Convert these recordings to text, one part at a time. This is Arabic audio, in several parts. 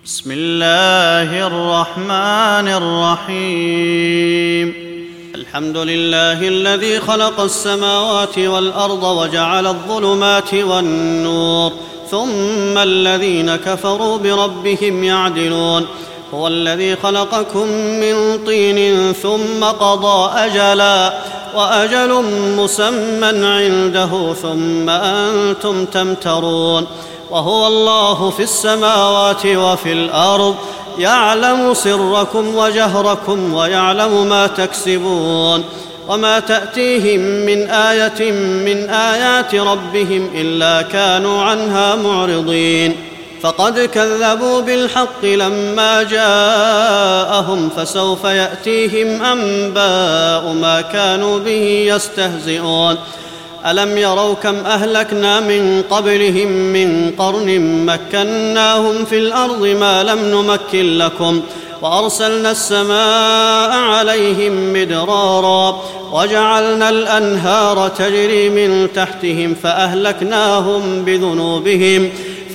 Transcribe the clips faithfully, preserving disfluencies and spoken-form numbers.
بسم الله الرحمن الرحيم. الحمد لله الذي خلق السماوات والأرض وجعل الظلمات والنور، ثم الذين كفروا بربهم يعدلون. هو الذي خلقكم من طين ثم قضى أجلا وأجل مسمى عنده ثم أنتم تمترون. وهو الله في السماوات وفي الأرض، يعلم سركم وجهركم ويعلم ما تكسبون. وما تأتيهم من آية من آيات ربهم إلا كانوا عنها معرضين. فقد كذبوا بالحق لما جاءهم، فسوف يأتيهم أنباء ما كانوا به يستهزئون. ألم يروا كم أهلكنا من قبلهم من قرن مكناهم في الأرض ما لم نمكن لكم، وأرسلنا السماء عليهم مدرارا وجعلنا الأنهار تجري من تحتهم فأهلكناهم بذنوبهم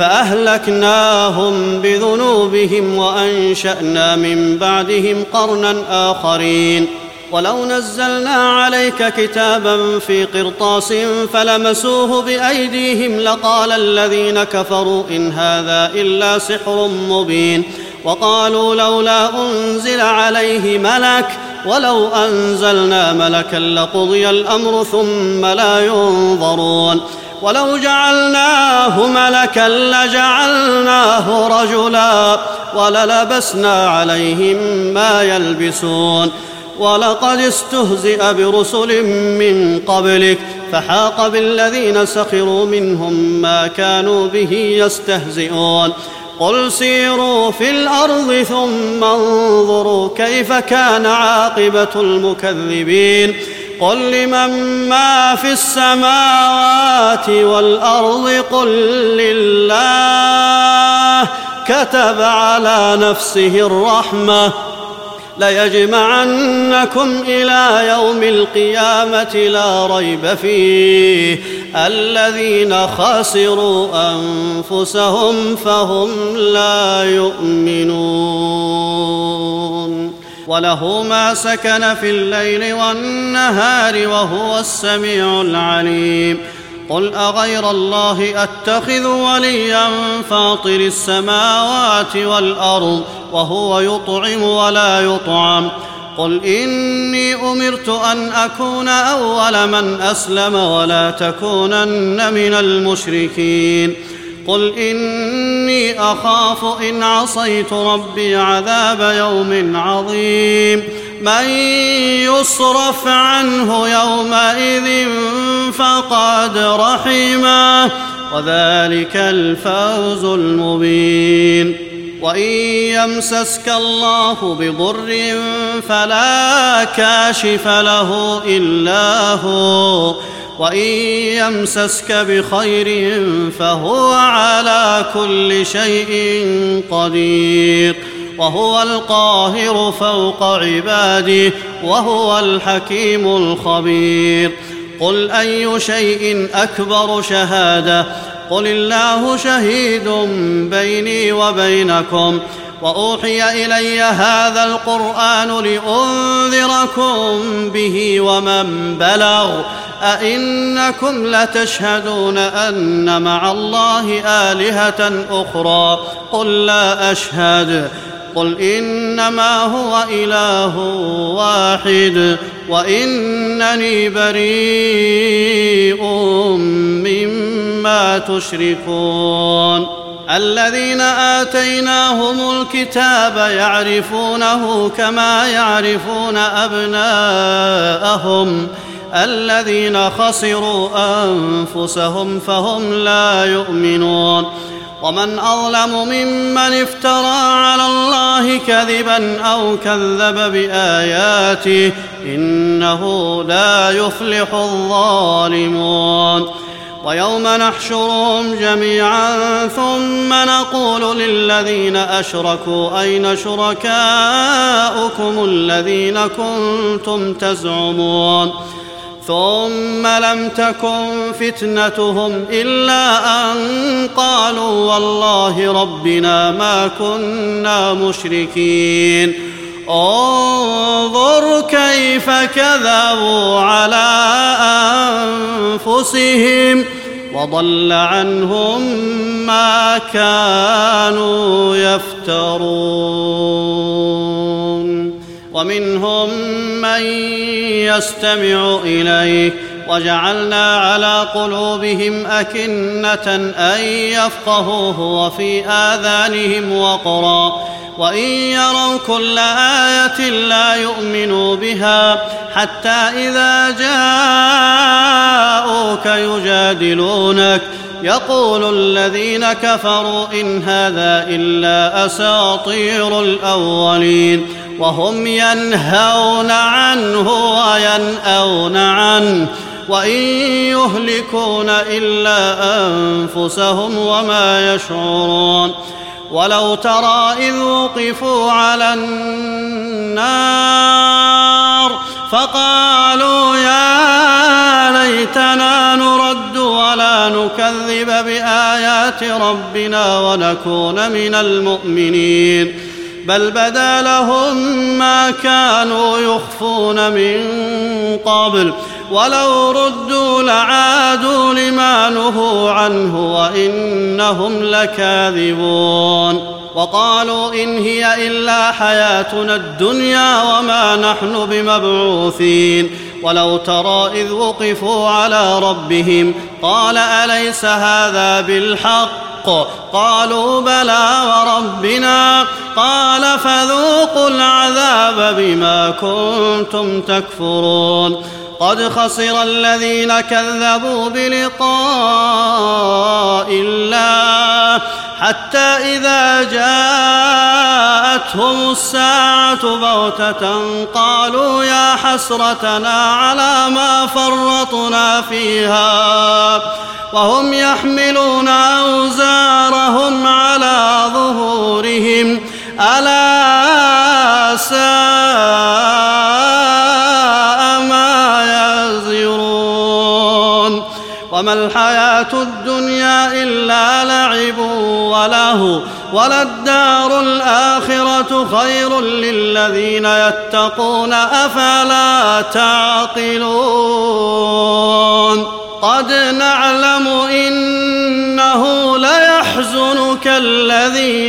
فأهلكناهم بذنوبهم وأنشأنا من بعدهم قرنا آخرين. ولو نزلنا عليك كتابا في قرطاس فلمسوه بأيديهم لقال الذين كفروا إن هذا إلا سحر مبين. وقالوا لولا أنزل عليه ملك ولو أنزلنا ملكا لقضي الأمر ثم لا ينظرون. ولو جعلناه ملكا لجعلناه رجلا وللبسنا عليهم ما يلبسون. ولقد استهزئ برسل من قبلك فحاق بالذين سخروا منهم ما كانوا به يستهزئون. قل سيروا في الأرض ثم انظروا كيف كان عاقبة المكذبين. قل لمن ما في السماوات والأرض قل لله كتب على نفسه الرحمة ليجمعنكم إلى يوم القيامة لا ريب فيه الذين خسروا أنفسهم فهم لا يؤمنون. وله ما سكن في الليل والنهار وهو السميع العليم. قل أغير الله أتخذ وليا فاطر السماوات والأرض وهو يطعم ولا يطعم. قل إني أمرت أن أكون أول من أسلم ولا تكونن من المشركين. قل إني أخاف إن عصيت ربي عذاب يوم عظيم. من يصرف عنه يومئذ فقد رحمه وذلك الفوز المبين. وإن يمسسك الله بضر فلا كاشف له إلا هو، وإن يمسسك بخير فهو على كل شيء قدير. وهو القاهر فوق عباده وهو الحكيم الخبير. قل أي شيء أكبر شهادة؟ قل الله شهيد بيني وبينكم. وأوحي إلي هذا القرآن لأنذركم به ومن بلغ. أئنكم لتشهدون أن مع الله آلهة أخرى؟ قل لا أشهد. قل إنما هو إله واحد وإنني بريء مما تشركون. الذين آتيناهم الكتاب يعرفونه كما يعرفون أبناءهم الذين خسروا أنفسهم فهم لا يؤمنون. ومن أظلم ممن افترى على الله كذبا أو كذب بآياته إنه لا يفلح الظالمون. ويوم نحشرهم جميعا ثم نقول للذين أشركوا أين شركاؤكم الذين كنتم تزعمون ثم لم تكن فتنتهم إلا أن قالوا والله ربنا ما كنا مشركين انظر كيف كذبوا على أنفسهم وضل عنهم ما كانوا يفترون ومنهم من يستمع إليك وجعلنا على قلوبهم أكنة أن يفقهوه وفي آذانهم وقرا وإن يروا كل آية لا يؤمنوا بها حتى إذا جاءوك يجادلونك يقول الذين كفروا إن هذا إلا أساطير الأولين وهم ينهون عنه وينأون عنه وإن يهلكون إلا أنفسهم وما يشعرون ولو ترى إذ وقفوا على النار فقالوا يا ليتنا نرد ولا نكذب بآيات ربنا ونكون من المؤمنين بل بدا لهم ما كانوا يخفون من قبل ولو ردوا لعادوا لما نهوا عنه وإنهم لكاذبون وقالوا إن هي إلا حياتنا الدنيا وما نحن بمبعوثين ولو ترى إذ وقفوا على ربهم قال أليس هذا بالحق قالوا بلى وربنا قال فذوقوا العذاب بما كنتم تكفرون قد خسر الذين كذبوا بلقاء الله حتى إذا جاءتهم الساعة بغتة قالوا يا حسرتنا على ما فرطنا فيها وهم يحملون أوزارهم على ظهورهم ألا ساء ما يزرون وما الحياة الدنيا إلا لعب وله وللدار الآخرة خير للذين يتقون أفلا تعقلون قد نعلم إنه ليحزنك الذي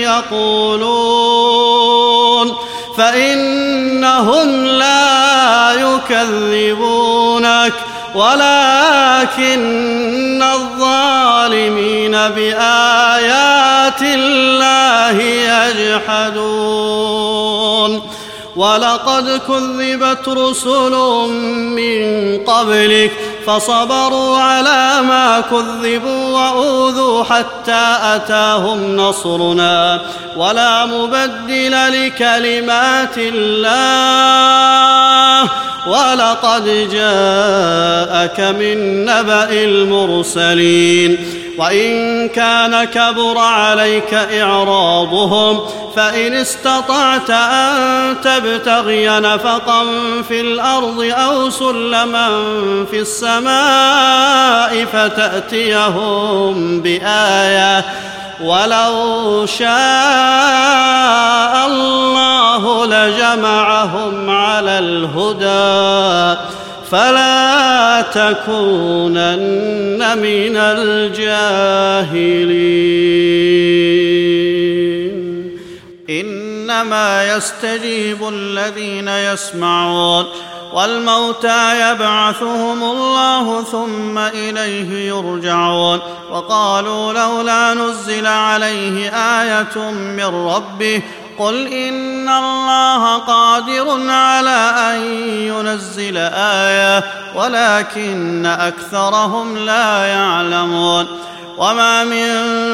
يقولون فإنهم لا يكذبونك ولكن الظالمين بآيات الله يجحدون ولقد كذبت رسل من قبلك فصبروا على ما كذبوا وأوذوا حتى أتاهم نصرنا ولا مبدل لكلمات الله ولقد جاءك من نبأ المرسلين وإن كان كبر عليك إعراضهم فإن استطعت أن تبتغي نفقا في الأرض أو سلما في السماء فتأتيهم بآية ولو شاء الله لجمعهم على الهدى فلا تكونن من الجاهلين إنما يستجيب الذين يسمعون والموتى يبعثهم الله ثم إليه يرجعون وقالوا لولا نزل عليه آية من ربه قل إن الله قادر على أن ينزل آية ولكن أكثرهم لا يعلمون وما من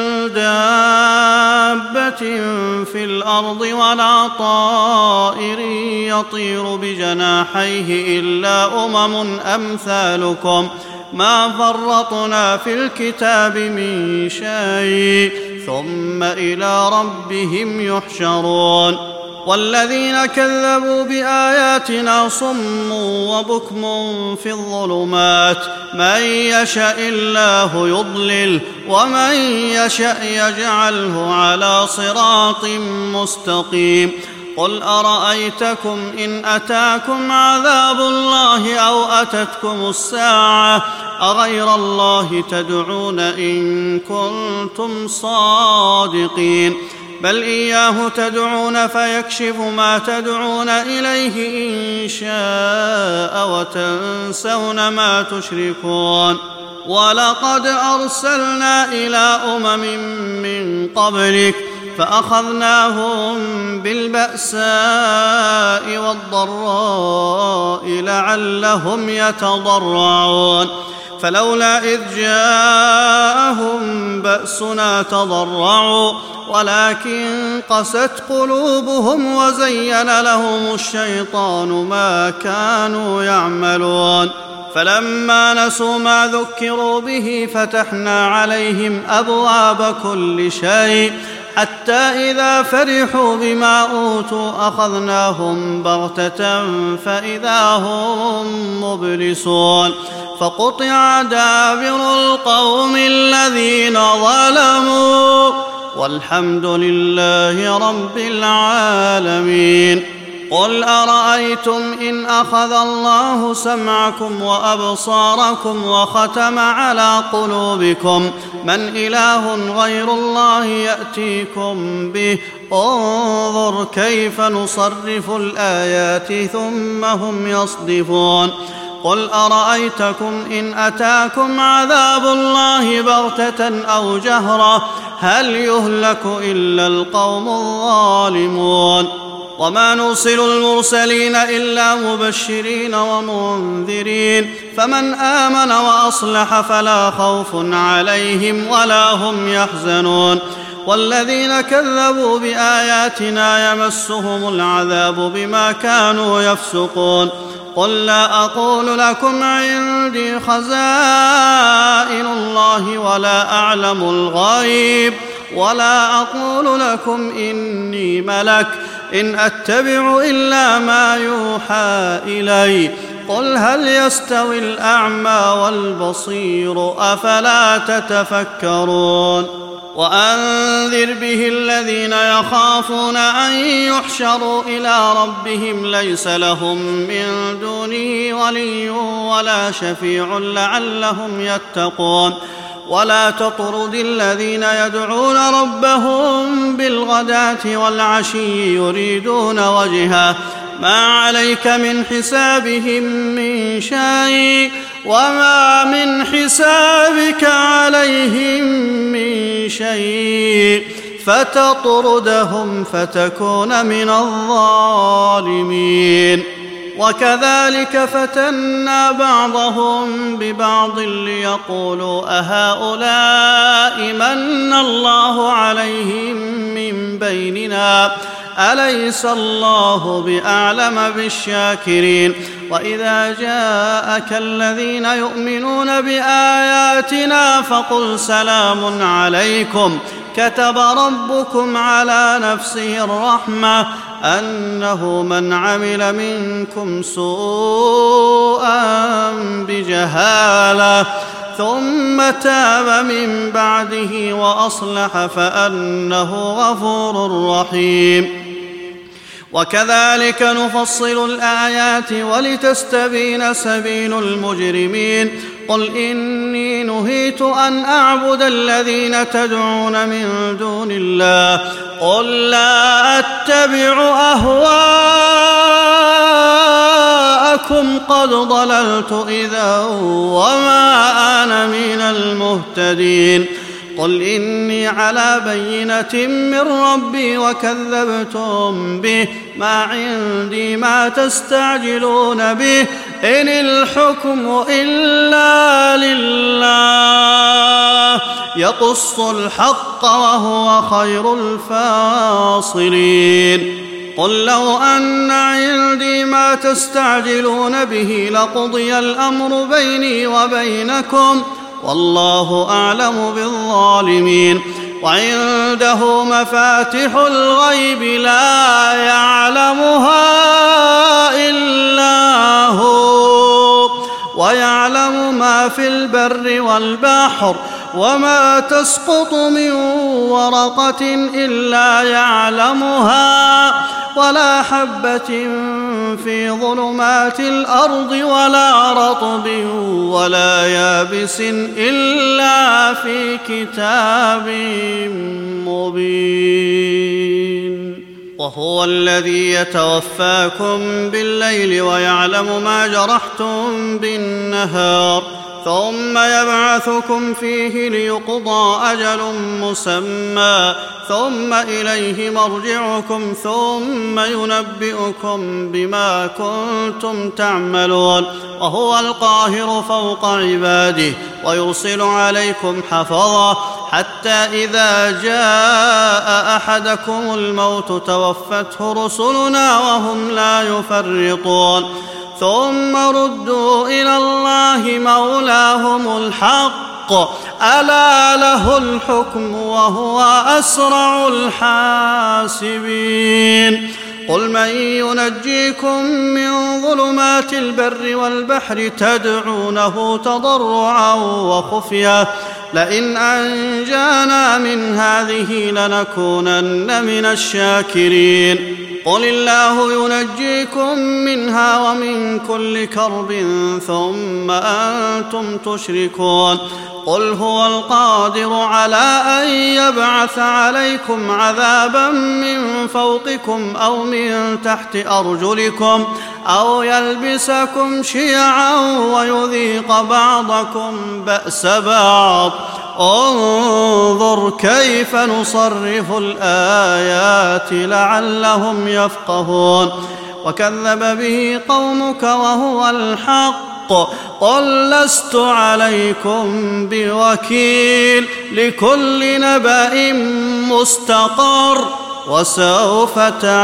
دابة في الأرض ولا طائر يطير بجناحيه إلا أمم أمثالكم ما فرطنا في الكتاب من شيء ثم إلى ربهم يحشرون والذين كذبوا بآياتنا صم وبكم في الظلمات من يشاء الله يضلل ومن يشاء يجعله على صراط مستقيم قل أرأيتكم إن أتاكم عذاب الله أو أتتكم الساعة أغير الله تدعون إن كنتم صادقين بل إياه تدعون فيكشف ما تدعون إليه إن شاء وتنسون ما تشركون ولقد أرسلنا إلى أمم من قبلك فأخذناهم بالبأساء والضراء لعلهم يتضرعون فلولا إذ جاءهم بأسنا تضرعوا ولكن قست قلوبهم وزين لهم الشيطان ما كانوا يعملون فلما نسوا ما ذكروا به فتحنا عليهم أبواب كل شيء حتى إذا فرحوا بما أوتوا أخذناهم بغتة فإذا هم مبلسون فقطع دابر القوم الذين ظلموا والحمد لله رب العالمين قل أرأيتم إن أخذ الله سمعكم وأبصاركم وختم على قلوبكم من إله غير الله يأتيكم به انظر كيف نصرف الآيات ثم هم يصدفون قل أرأيتكم إن أتاكم عذاب الله بغتة أو جهرة هل يهلك إلا القوم الظالمون وما نرسل المرسلين إلا مبشرين ومنذرين فمن آمن وأصلح فلا خوف عليهم ولا هم يحزنون والذين كذبوا بآياتنا يمسهم العذاب بما كانوا يفسقون قل لا أقول لكم عندي خزائن الله ولا أعلم الغيب ولا أقول لكم إني ملك إن أتبع إلا ما يوحى إلي قل هل يستوي الأعمى والبصير أفلا تتفكرون وأنذر به الذين يخافون أن يحشروا إلى ربهم ليس لهم من دونه ولي ولا شفيع لعلهم يتقون ولا تطرد الذين يدعون ربهم بالغداة والعشي يريدون وجهه ما عليك من حسابهم من شيء وما من حسابك عليهم من شيء فتطردهم فتكون من الظالمين وكذلك فتنا بعضهم ببعض ليقولوا أهؤلاء من الله عليهم من بيننا أليس الله بأعلم بالشاكرين وإذا جاءك الذين يؤمنون بآياتنا فقل سلام عليكم كتب ربكم على نفسه الرحمة أنه من عمل منكم سوءا بجهالة ثم تاب من بعده وأصلح فأنه غفور رحيم وكذلك نفصل الآيات ولتستبين سبيل المجرمين قل إني نهيت أن أعبد الذين تدعون من دون الله قل لا أتبع أهواءكم قد ضللت إذا وما أنا من المهتدين قل إني على بينة من ربي وكذبتم به ما عندي ما تستعجلون به إن الحكم إلا لله يقص الحق وهو خير الفاصلين قل لو أن عندي ما تستعجلون به لقضي الأمر بيني وبينكم والله أعلم بالظالمين وعنده مفاتح الغيب لا يعلم البر والبحر وما تسقط من ورقة إلا يعلمها ولا حبة في ظلمات الأرض ولا رطب ولا يابس إلا في كتاب مبين. وهو الذي يتوفاكم بالليل ويعلم ما جرحتم بالنهار ثم يبعثكم فيه ليقضى أجل مسمى ثم إليه مرجعكم ثم ينبئكم بما كنتم تعملون. وهو القاهر فوق عباده ويرسل عليكم حفظة حتى إذا جاء أحدكم الموت توفته رسلنا وهم لا يفرطون ثم ردوا إلى الله مولاهم الحق ألا له الحكم وهو أسرع الحاسبين. قل من ينجيكم من ظلمات البر والبحر تدعونه تضرعا وخفية لئن أنجانا من هذه لنكونن من الشاكرين. قل الله ينجيكم منها ومن كل كرب ثم أنتم تشركون. قل هو القادر على أن يبعث عليكم عذابا من فوقكم أو من تحت أرجلكم أو يلبسكم شيعا ويذيق بعضكم بأس بعض انظر كيف نصرف الآيات لعلهم يفقهون. وكذب به قومك وهو الحق قل لست عليكم بوكيل لكل نبأ مستقر وسوف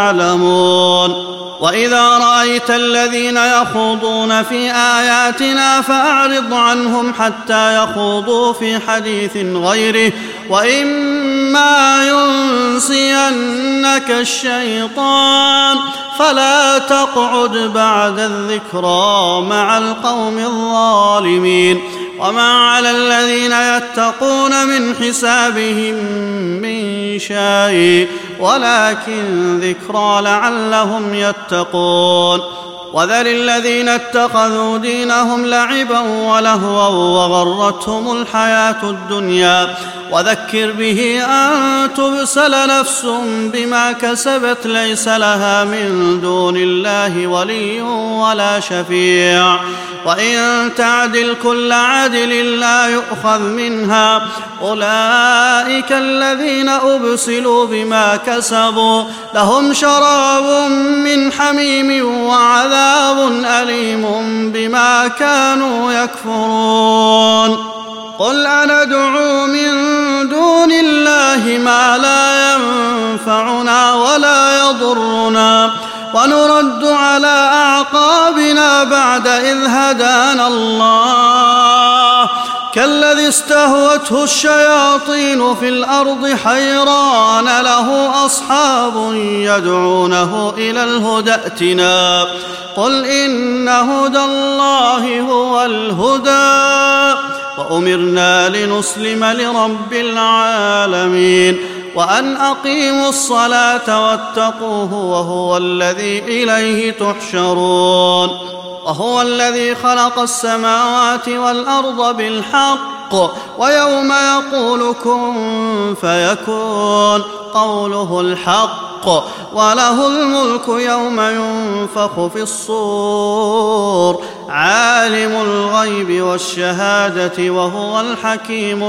تعلمون. وإذا رأيت الذين يخوضون في آياتنا فأعرض عنهم حتى يخوضوا في حديث غيره وإما ينسينك الشيطان فلا تقعد بعد الذكرى مع القوم الظالمين. وما على الذين يتقون من حسابهم من شيء ولكن ذكرى لعلهم يتقون. وذر الذين اتخذوا دينهم لعبا ولهوا وغرتهم الحياة الدنيا وذكر به أن تبسل نفس بما كسبت ليس لها من دون الله ولي ولا شفيع وإن تعدل كل عدل لا يؤخذ منها أولئك الذين أبسلوا بما كسبوا لهم شراب من حميم وعذاب أليم بما كانوا يكفرون. قل أندعو من دون الله ما لا ينفعنا ولا يضرنا ونرد على أعقابنا بعد إذ هدانا الله كالذي استهوته الشياطين في الأرض حيران له أصحاب يدعونه إلى الهدى ائتنا قل إن هدى الله هو الهدى وأمرنا لنسلم لرب العالمين وأن أقيموا الصلاة واتقوه وهو الذي إليه تحشرون. وهو الذي خلق السماوات والأرض بالحق ويوم يقول كن فيكون قوله الحق وله الملك يوم ينفخ في الصور عالم الغيب والشهادة وهو الحكيم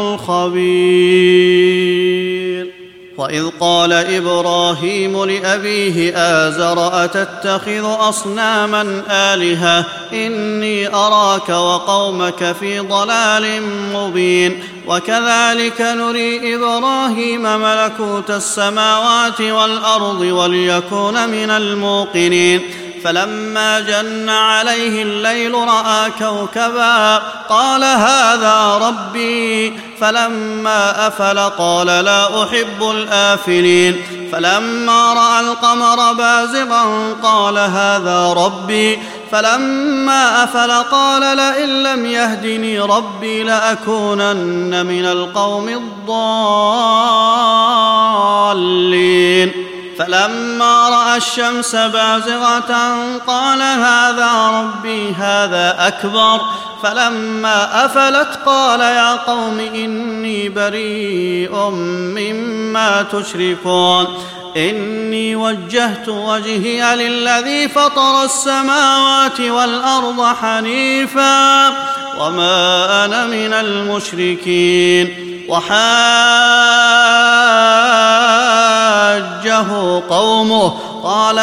الخبير. وإذ قال إبراهيم لأبيه آزر أتتخذ أصناما آلهة إني أراك وقومك في ضلال مبين. وكذلك نري إبراهيم ملكوت السماوات والأرض وليكون من الموقنين. فلما جن عليه الليل رأى كوكبا قال هذا ربي فلما أفل قال لا أحب الآفلين. فلما رأى القمر بازغا قال هذا ربي فلما أفل قال لئن لم يهدني ربي لأكونن من القوم الضالين فلما رأى الشمس بازغة قال هذا ربي هذا أكبر فلما أفلت قال يا قوم إني بريء مما تشركون إني وجهت وجهي للذي فطر السماوات والأرض حنيفا وما أنا من المشركين وحاجه قومه قال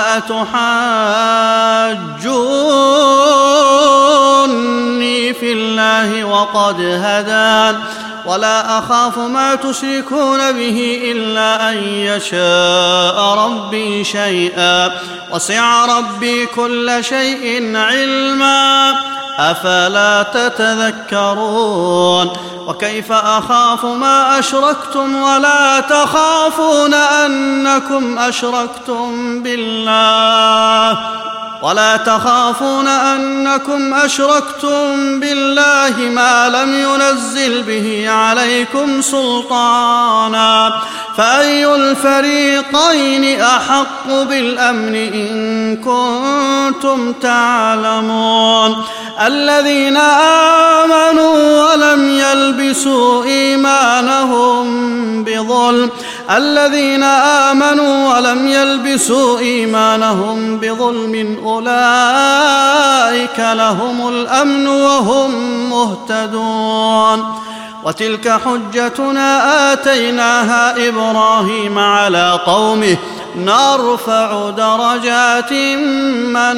أتحاجوني في الله وقد هدان ولا أخاف ما تشركون به إلا أن يشاء ربي شيئا وسع ربي كل شيء علما أفلا تتذكرون وكيف أخاف ما أشركتم ولا تخافون أنكم أشركتم بالله ولا تخافون أنكم أشركتم بالله ما لم ينزل به عليكم سلطانا فأي الفريقين أحق بالأمن إن كنتم تعلمون الذين آمنوا ولم يلبسوا إيمانهم بظلم الذين آمنوا ولم يلبسوا إيمانهم بظلم أولئك لهم الأمن وهم مهتدون وتلك حجتنا آتيناها إبراهيم على قومه نرفع درجات من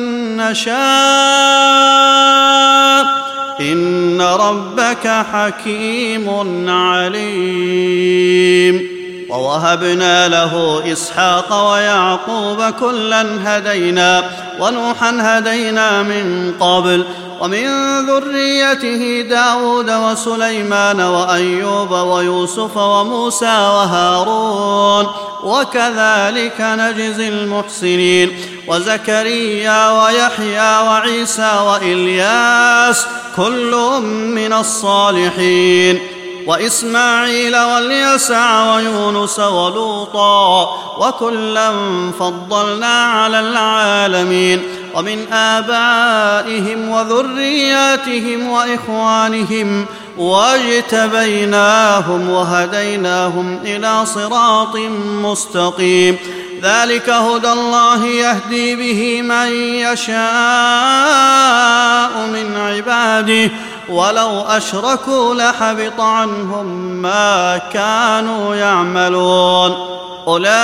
نشاء إن ربك حكيم عليم ووهبنا له إسحاق ويعقوب كلا هدينا ونوحا هدينا من قبل ومن ذريته داود وسليمان وأيوب ويوسف وموسى وهارون وكذلك نجزي المحسنين وزكريا ويحيى وعيسى وإلياس كل من الصالحين وإسماعيل واليسع ويونس ولوطا وكلا فضلنا على العالمين ومن آبائهم وذرياتهم وإخوانهم واجتبيناهم وهديناهم إلى صراط مستقيم ذلك هدى الله يهدي به من يشاء من عباده ولو أشركوا لحبط عنهم ما كانوا يعملون أولئك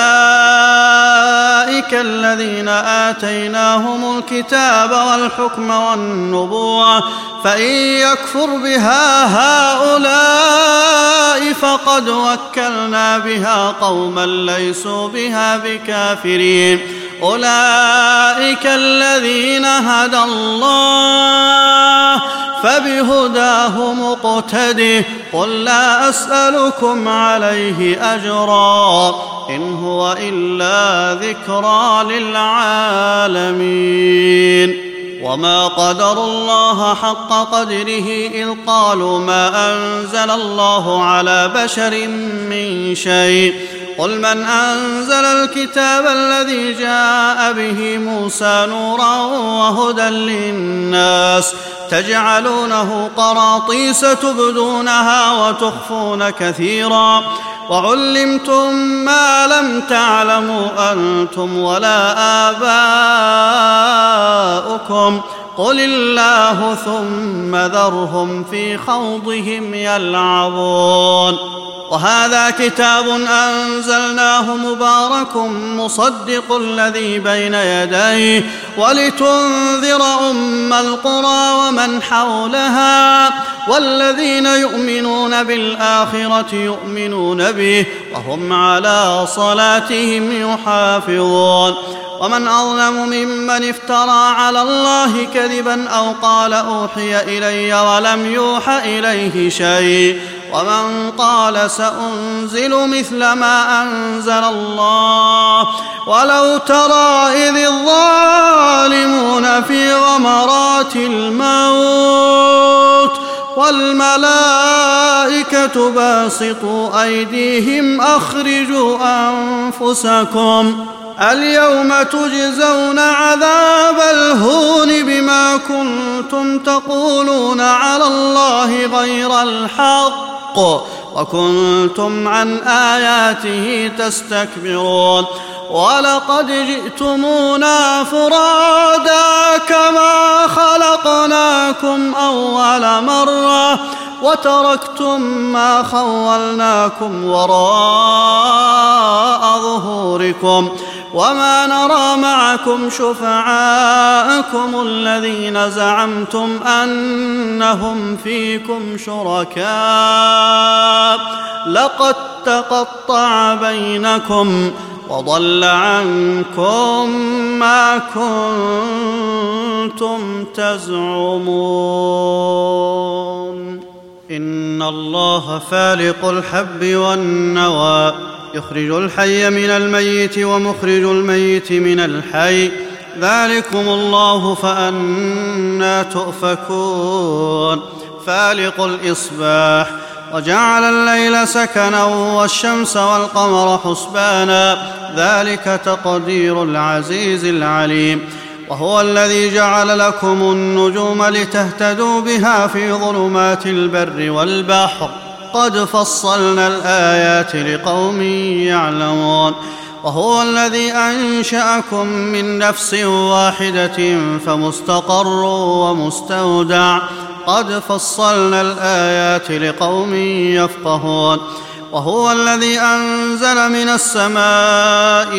الذين آتيناهم الكتاب والحكم والنبوة فإن يكفر بها هؤلاء فقد وكلنا بها قوما ليسوا بها بكافرين أولئك الذين هدى الله فبهداه مقتده قل لا أسألكم عليه أجرا إن هو إلا ذكرى للعالمين وما قدروا الله حق قدره إذ قالوا ما أنزل الله على بشر من شيء قل من أنزل الكتاب الذي جاء به موسى نورا وهدى للناس تجعلونه قراطيس تبدونها وتخفون كثيرا وعلمتم ما لم تعلموا أنتم ولا آباؤكم قل الله ثم ذرهم في خوضهم يلعبون وهذا كتاب أنزلناه مبارك مصدق الذي بين يديه ولتنذر أم القرى ومن حولها والذين يؤمنون بالآخرة يؤمنون به وهم على صلاتهم يحافظون ومن أظلم ممن افترى على الله كذبا أو قال أوحي إلي ولم يوح إليه شيء ومن قال سأنزل مثل ما أنزل الله. ولو ترى إذ الظالمون في غمرات الموت والملائكة باسطوا أيديهم أخرجوا أنفسكم اليوم تجزون عذاب الهون بما كنتم تقولون على الله غير الحق وكنتم عن آياته تستكبرون. ولقد جئتمونا فرادا كما خلقناكم أول مرة وتركتم ما خولناكم وراء ظهوركم وما نرى معكم شفعاءكم الذين زعمتم أنهم فيكم شركاء لقد تقطع بينكم وضل عنكم ما كنتم تزعمون. إن الله فالق الحب والنوى يخرج الحي من الميت ومخرج الميت من الحي ذلكم الله فأنى تؤفكون. فالق الإصباح وجعل الليل سكنا والشمس والقمر حسبانا ذلك تقدير العزيز العليم. وهو الذي جعل لكم النجوم لتهتدوا بها في ظلمات البر والبحر قد فصلنا الآيات لقوم يعلمون. وهو الذي أنشأكم من نفس واحدة فمستقر ومستودع قد فصلنا الآيات لقوم يفقهون. وهو الذي أنزل من السماء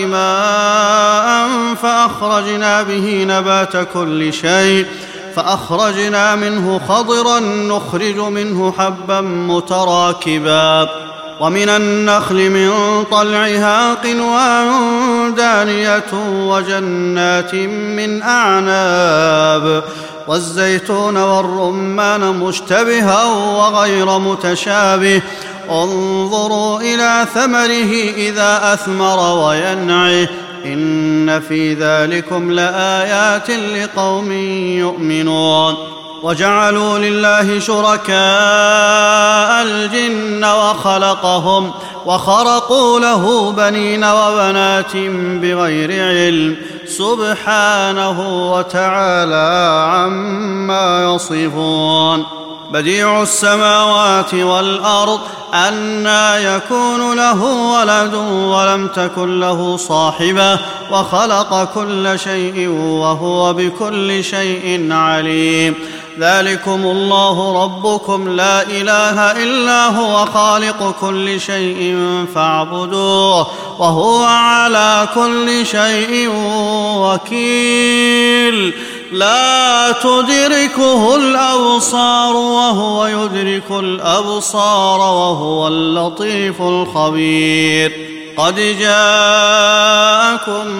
ماء فأخرجنا به نبات كل شيء فأخرجنا منه خضرا نخرج منه حبا متراكبا ومن النخل من طلعها قنوان دانية وجنات من أعناب والزيتون والرمان مشتبها وغير متشابه انظروا إلى ثمره إذا أثمر وينعه إن في ذلكم لآيات لقوم يؤمنون. وجعلوا لله شركاء الجن وخلقهم وخرقوا له بنين وبنات بغير علم سبحانه وتعالى عما يصفون. بديع السماوات والأرض أنى يكون له ولد ولم تكن له صاحبة وخلق كل شيء وهو بكل شيء عليم. ذلكم الله ربكم لا إله إلا هو خالق كل شيء فاعبدوه وهو على كل شيء وكيل. لا تدركه الأبصار وهو يدرك الأبصار وهو اللطيف الخبير. قد جاءكم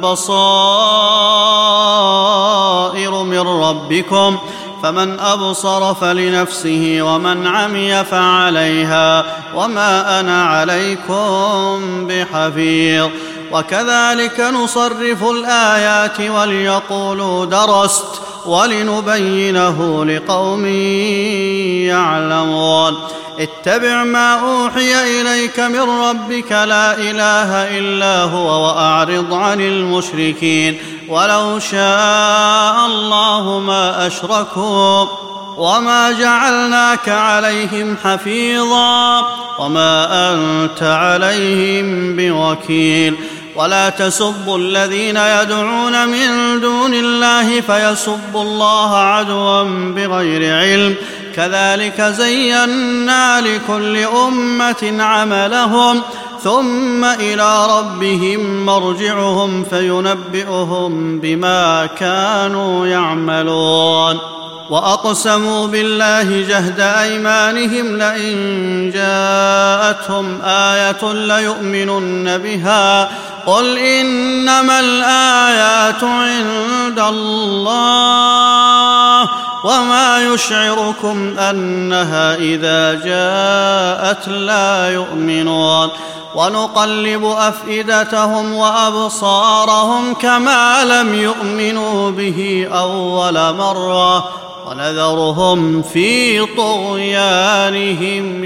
بصائر من ربكم فمن أبصر فلنفسه ومن عمي فعليها وما أنا عليكم بحفيظ. وكذلك نصرف الآيات وليقولوا درست ولنبينه لقوم يعلمون. اتبع ما أوحي إليك من ربك لا إله إلا هو وأعرض عن المشركين ولو شاء الله ما أشركوا وما جعلناك عليهم حفيظا وما أنت عليهم بوكيل. ولا تسبوا الذين يدعون من دون الله فيسبوا الله عدوا بغير علم كذلك زينا لكل أمة عملهم ثم إلى ربهم مرجعهم فينبئهم بما كانوا يعملون. وأقسموا بالله جهد أيمانهم لئن جاءتهم آية ليؤمنن بها قل إنما الآيات عند الله وما يشعركم أنها إذا جاءت لا يؤمنون ونقلب أفئدتهم وأبصارهم كما لم يؤمنوا به أول مرة ونذرهم في طغيانهم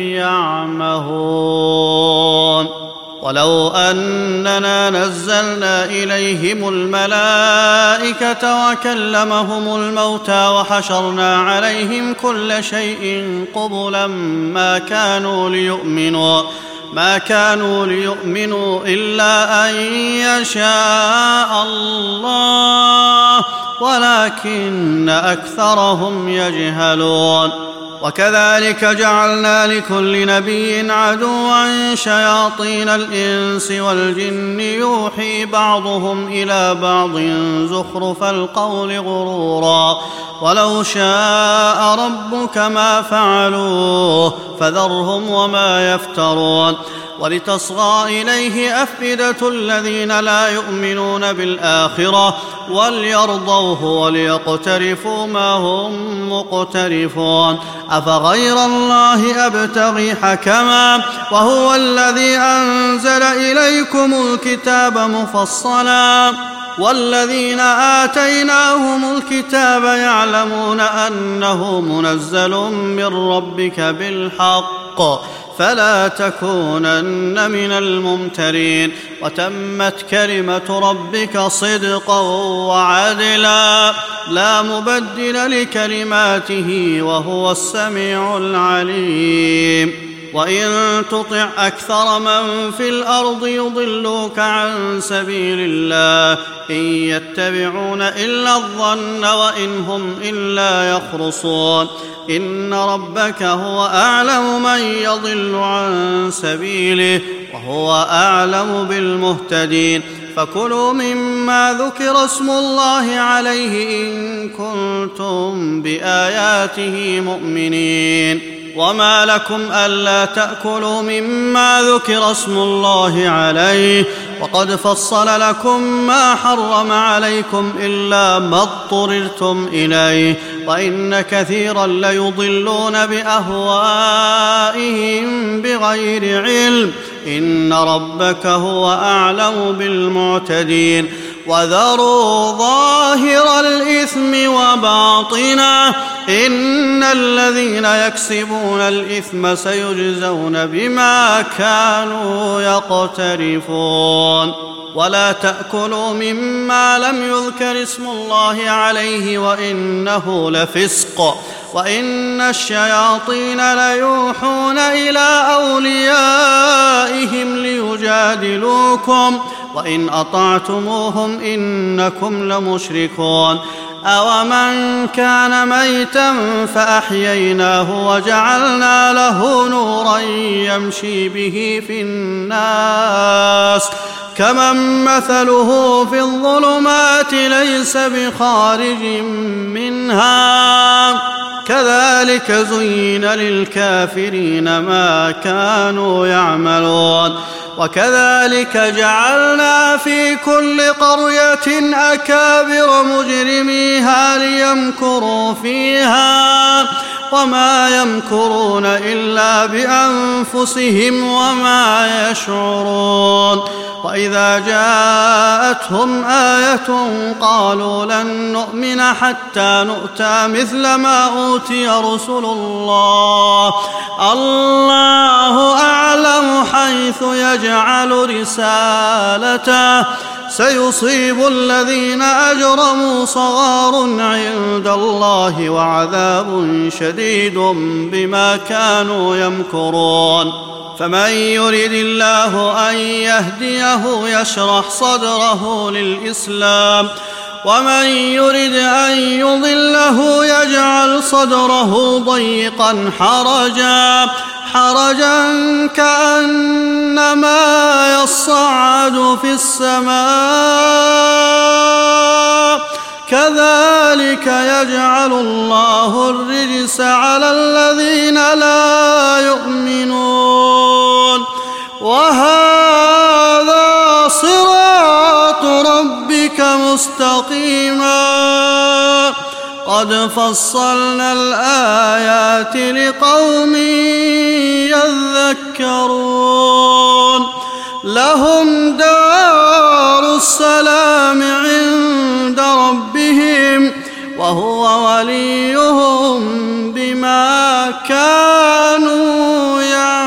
يعمهون ولو أننا نزلنا إليهم الملائكة وكلمهم الموتى وحشرنا عليهم كل شيء قبلا ما كانوا ليؤمنوا ما كانوا ليؤمنوا إلا أن يشاء الله ولكن أكثرهم يجهلون وكذلك جعلنا لكل نبي عدوا شياطين الإنس والجن يوحي بعضهم إلى بعض زخرف القول غرورا ولو شاء ربك ما فعلوه فذرهم وما يفترون ولتصغى إليه أفئدة الذين لا يؤمنون بالآخرة وليرضوه وليقترفوا ما هم مقترفون أفغير الله أبتغي حكما وهو الذي أنزل إليكم الكتاب مفصلا والذين آتيناهم الكتاب يعلمون أنه منزل من ربك بالحق فلا تكونن من الممترين وتمت كلمة ربك صدقا وعدلا لا مبدل لكلماته وهو السميع العليم وإن تطع أكثر من في الأرض يضلوك عن سبيل الله إن يتبعون إلا الظن وإن هم إلا يخرصون إن ربك هو أعلم من يضل عن سبيله وهو أعلم بالمهتدين فكلوا مما ذكر اسم الله عليه إن كنتم بآياته مؤمنين وما لكم ألا تأكلوا مما ذكر اسم الله عليه وقد فصل لكم ما حرم عليكم إلا ما اضطررتم إليه وإن كثيرا ليضلون بأهوائهم بغير علم إن ربك هو أعلم بالمعتدين وذروا ظاهر الإثم وباطنه إن الذين يكسبون الإثم سيجزون بما كانوا يقترفون ولا تأكلوا مما لم يذكر اسم الله عليه وإنه لفسق وإن الشياطين ليوحون إلى أوليائهم ليجادلوكم وإن أطعتموهم إنكم لمشركون أومن كان ميتا فأحييناه وجعلنا له نورا يمشي به في الناس كمن مثله في الظلمات ليس بخارج منها كذلك زين للكافرين ما كانوا يعملون وكذلك جعلنا في كل قرية أكابر مجرميها ليمكروا فيها وما يمكرون إلا بأنفسهم وما يشعرون وإذا جاءتهم آية قالوا لن نؤمن حتى نؤتى مثل ما أوتي رسل الله الله أعلم حيث يجعل رسالته سيصيب الذين أجرموا صغار عند الله وعذاب شديد بما كانوا يمكرون فمن يرد الله أن يهديه يشرح صدره للإسلام ومن يرد أن يضله يجعل صدره ضيقا حرجا حرجا كأنما يصعد في السماء كذلك يجعل الله الرجس على الذين لا يؤمنون وهذا صراط ربك مستقيما قد فصلنا الآيات لقوم يذكرون لهم دار السلام عند ربهم وهو وليهم بما كانوا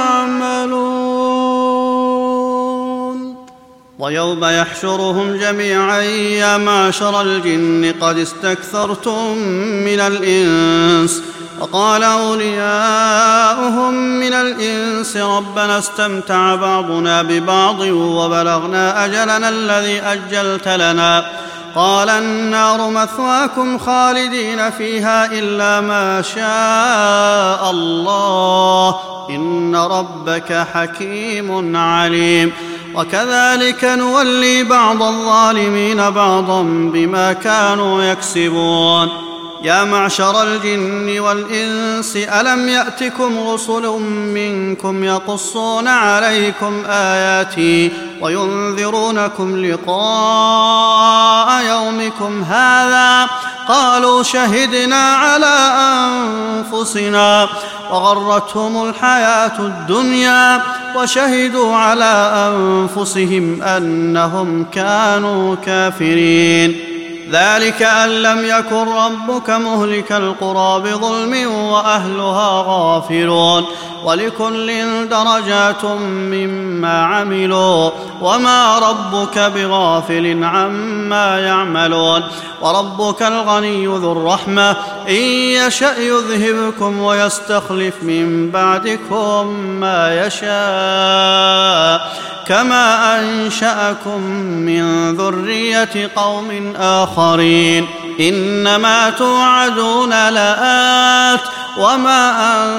يعملون. ويوم يحشرهم جميعا يا معشر الجن قد استكثرتم من الإنس وقال أولياؤهم من الإنس ربنا استمتع بعضنا ببعض وبلغنا أجلنا الذي أجلت لنا قال النار مثواكم خالدين فيها إلا ما شاء الله إن ربك حكيم عليم. وكذلك نولي بعض الظالمين بعضا بما كانوا يكسبون. يا معشر الجن والإنس ألم يأتكم رسل منكم يقصون عليكم آياتي وينذرونكم لقاء يومكم هذا قالوا شهدنا على أنفسنا وغرتهم الحياة الدنيا وشهدوا على أنفسهم أنهم كانوا كافرين. ذلك أن لم يكن ربك مهلك القرى بظلم وأهلها غافلون ولكل درجات مما عملوا وما ربك بغافل عما يعملون. وربك الغني ذو الرحمة إن يشأ يذهبكم ويستخلف من بعدكم ما يشاء كما أنشأكم من ذرية قوم آخرين إنما توعدون لآت وما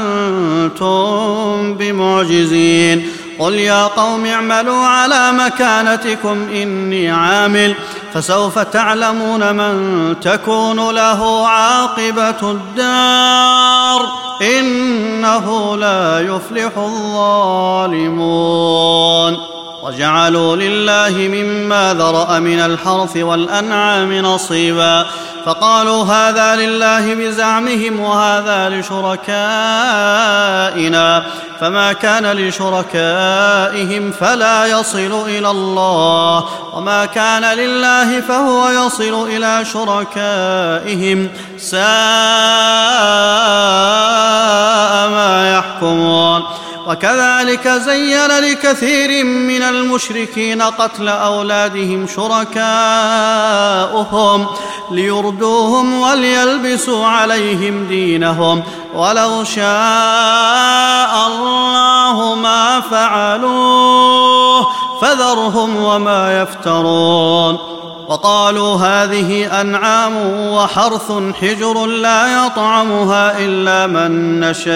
أنتم بمعجزين. قل يا قوم اعملوا على مكانتكم إني عامل فسوف تعلمون من تكون له عاقبة الدار إنه لا يفلح الظالمون. وجعلوا لله مما ذرأ من الحرث والأنعام نصيبا فقالوا هذا لله بزعمهم وهذا لشركائنا فما كان لشركائهم فلا يصل إلى الله وما كان لله فهو يصل إلى شركائهم ساء ما يحكمون. وكذلك زين لكثير من المشركين قتل أولادهم شركاؤهم ليردوهم وليلبسوا عليهم دينهم ولو شاء الله ما فعلوه فذرهم وما يفترون. وقالوا هذه أنعام وحرث حجر لا يطعمها إلا من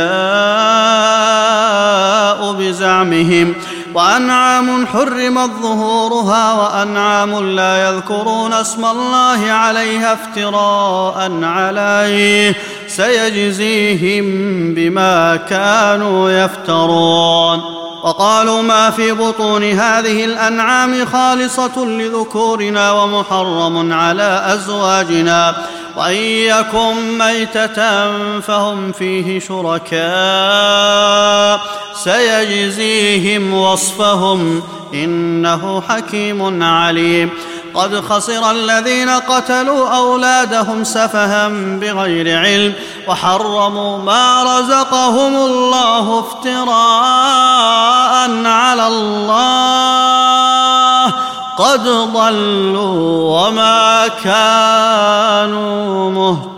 نشاء بزعمهم وأنعام حرمت ظهورها وأنعام لا يذكرون اسم الله عليها افتراء عليه سيجزيهم بما كانوا يفترون. وقالوا ما في بطون هذه الأنعام خالصة لذكورنا ومحرم على أزواجنا وإن يكن ميتة فهم فيه شركاء سيجزيهم وصفهم إنه حكيم عليم. قد خسر الذين قتلوا أولادهم سفها بغير علم وحرموا ما رزقهم الله افتراء على الله قد ضلوا وما كانوا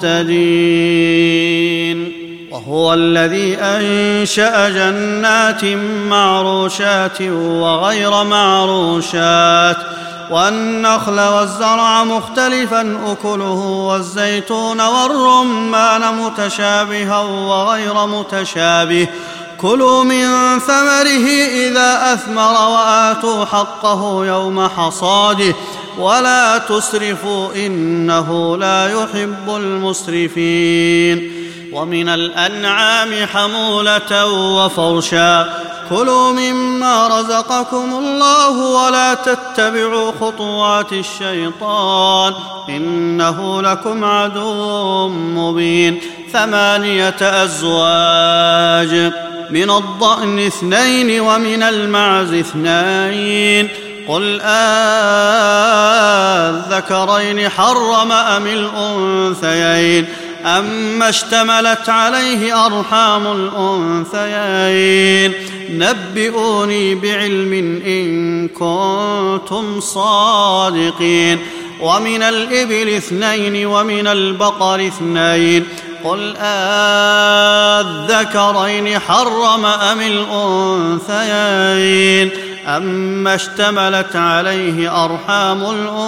مهتدين. وهو الذي أنشأ جنات معروشات وغير معروشات والنخل والزرع مختلفا أكله والزيتون والرمان متشابها وغير متشابه كلوا من ثمره إذا أثمر وآتوا حقه يوم حصاده ولا تسرفوا إنه لا يحب المسرفين. ومن الأنعام حمولة وفرشا كلوا مما رزقكم الله ولا تتبعوا خطوات الشيطان إنه لكم عدو مبين. ثمانية أزواج، من الضأن اثنين ومن المعز اثنين، قل آذكرين حرم أم الأنثيين أما اشتملت عليه أرحام الأنثيين نبئوني بعلم إن كنتم صادقين. ومن الإبل اثنين ومن البقر اثنين، قل آذكرين حرم أم الأنثيين أما اشتملت عليه أرحام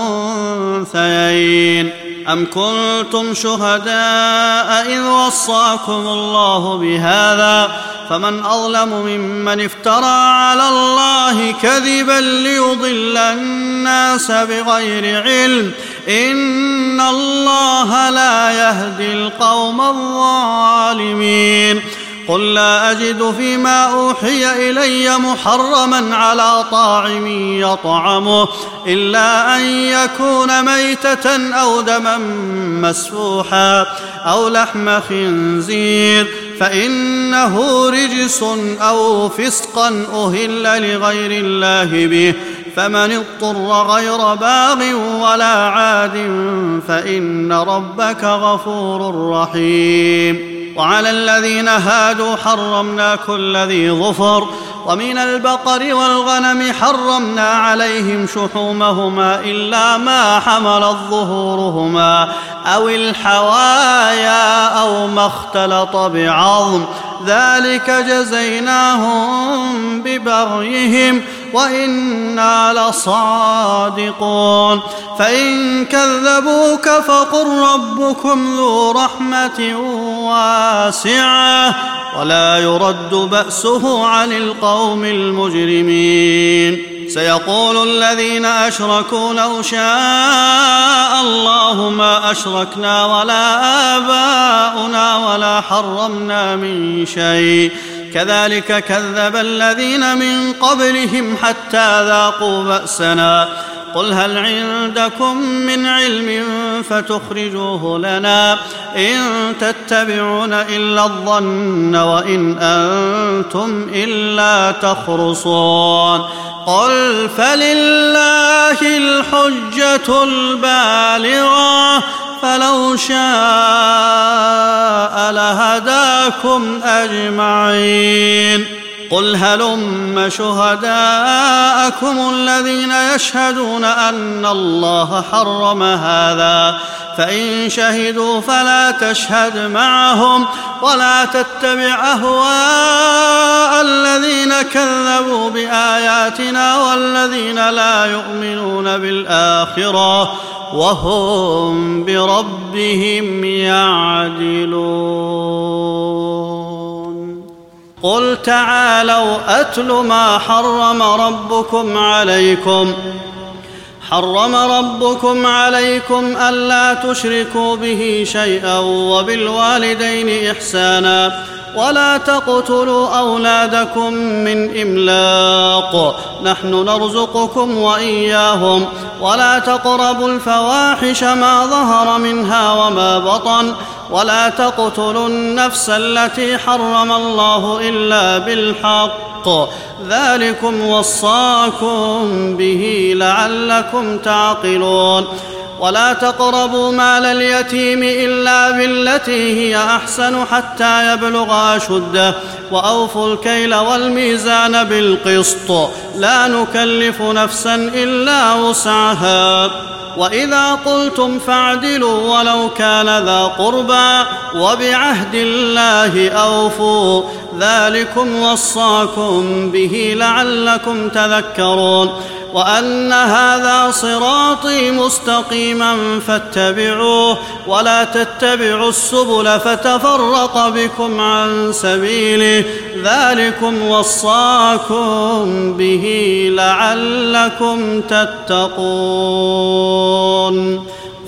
الأنثيين أم كنتم شهداء إذ وصاكم الله بهذا فمن أظلم ممن افترى على الله كذبا ليضل الناس بغير علم إن الله لا يهدي القوم الظالمين. قل لا أجد فيما أوحي إلي محرما على طاعم يطعمه إلا أن يكون ميتة أو دما مسفوحا أو لحم خنزير فإنه رجس أو فسقا أهل لغير الله به فمن اضطر غير باغ ولا عاد فإن ربك غفور رحيم. وعلى الذين هادوا حرمنا كل ذي ظفر ومن البقر والغنم حرمنا عليهم شحومهما إلا ما حملت ظهورهما أو الحوايا أو ما اختلط بعظم ذلك جزيناهم ببغيهم وإنا لصادقون. فإن كذبوك فقل ربكم ذو رحمة واسعة ولا يرد بأسه عن القوم المجرمين. سيقول الذين أشركوا لو شاء الله ما أشركنا ولا آباؤنا ولا حرمنا من شيء كذلك كذب الذين من قبلهم حتى ذاقوا بأسنا. قل هل عندكم من علم فتخرجوه لنا إن تتبعون إلا الظن وإن أنتم إلا تخرصون. قل فلله الحجة البالغة فلو شاء لهداكم أجمعين. قل هلم شهداءكم الذين يشهدون أن الله حرم هذا فإن شهدوا فلا تشهد معهم ولا تتبع أهواء الذين كذبوا بآياتنا والذين لا يؤمنون بالآخرة وهم بربهم يعدلون. قل تعالوا أتل ما حرم ربكم عليكم حرم ربكم عليكم ألا تشركوا به شيئا وبالوالدين إحسانا ولا تقتلوا أولادكم من إملاق نحن نرزقكم وإياهم ولا تقربوا الفواحش ما ظهر منها وما بطن ولا تقتلوا النفس التي حرم الله إلا بالحق ذلكم وصاكم به لعلكم تعقلون. ولا تقربوا مال اليتيم إلا بالتي هي أحسن حتى يبلغ أشده وأوفوا الكيل والميزان بالقسط لا نكلف نفسا إلا وسعها وإذا قلتم فاعدلوا ولو كان ذا قربى وبعهد الله أوفوا ذلكم وصاكم به لعلكم تذكرون. وأن هذا صراطي مستقيما فاتبعوه ولا تتبعوا السبل فتفرق بكم عن سبيله ذلكم وصاكم به لعلكم تتقون.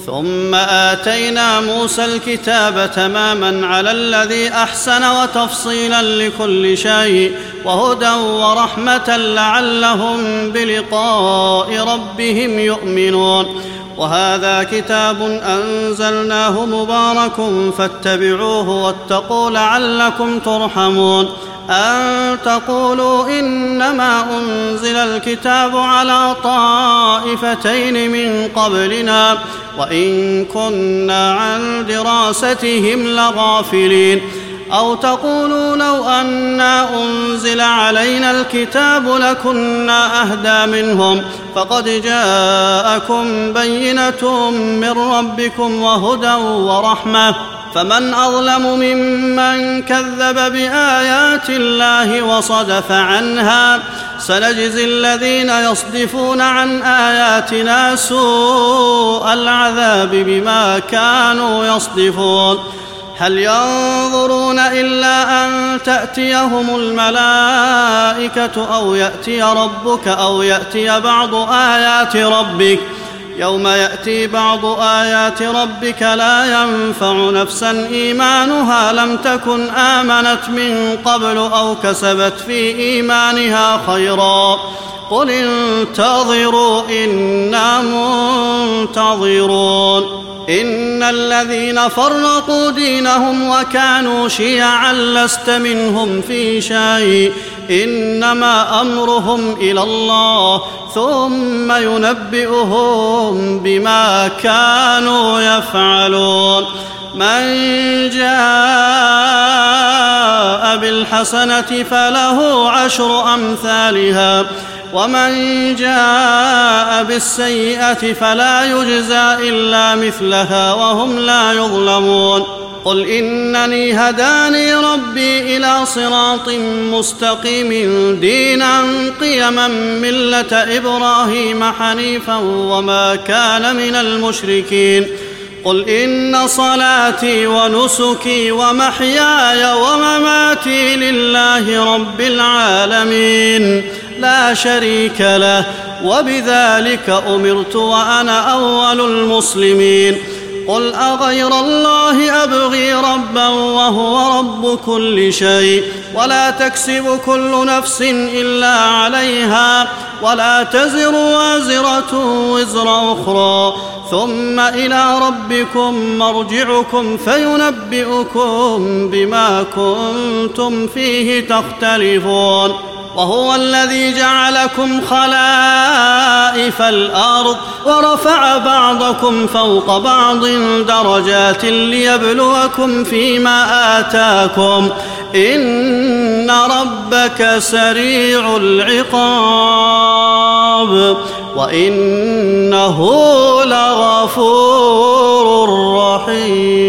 ثم آتينا موسى الكتاب تماما على الذي أحسن وتفصيلا لكل شيء وهدى ورحمة لعلهم بلقاء ربهم يؤمنون. وهذا كتاب أنزلناه مبارك فاتبعوه واتقوا لعلكم ترحمون. أن تقولوا إنما أنزل الكتاب على طائفتين من قبلنا وإن كنا عن دراستهم لغافلين. أو تقولوا لو أنا أنزل علينا الكتاب لكنا أهدى منهم فقد جاءكم بينة من ربكم وهدى ورحمة فمن أظلم ممن كذب بآيات الله وصدف عنها سنجزي الذين يصدفون عن آياتنا سوء العذاب بما كانوا يصدفون. هل ينظرون إلا أن تأتيهم الملائكة أو يأتي ربك أو يأتي بعض آيات ربك يوم يأتي بعض آيات ربك لا ينفع نفسا إيمانها لم تكن آمنت من قبل أو كسبت في إيمانها خيرا قل انتظروا إنا منتظرون. إن الذين فرقوا دينهم وكانوا شيعا لست منهم في شيء إنما أمرهم إلى الله ثم ينبئهم بما كانوا يفعلون. من جاء بالحسنة فله عشر أمثالها ومن جاء بالسيئة فلا يجزى إلا مثلها وهم لا يظلمون. قل إنني هداني ربي إلى صراط مستقيم دينا قيما ملة إبراهيم حنيفا وما كان من المشركين. قل إن صلاتي ونسكي ومحياي ومماتي لله رب العالمين لا شريك له وبذلك أمرت وأنا أول المسلمين. قل أغير الله أبغي ربا وهو رب كل شيء ولا تكسب كل نفس إلا عليها ولا تزر وازرة وزر أخرى ثم إلى ربكم مرجعكم فينبئكم بما كنتم فيه تختلفون. وهو الذي جعلكم خلائف الأرض ورفع بعضكم فوق بعض درجات ليبلوكم فيما آتاكم إن ربك سريع العقاب وإنه لغفور رحيم.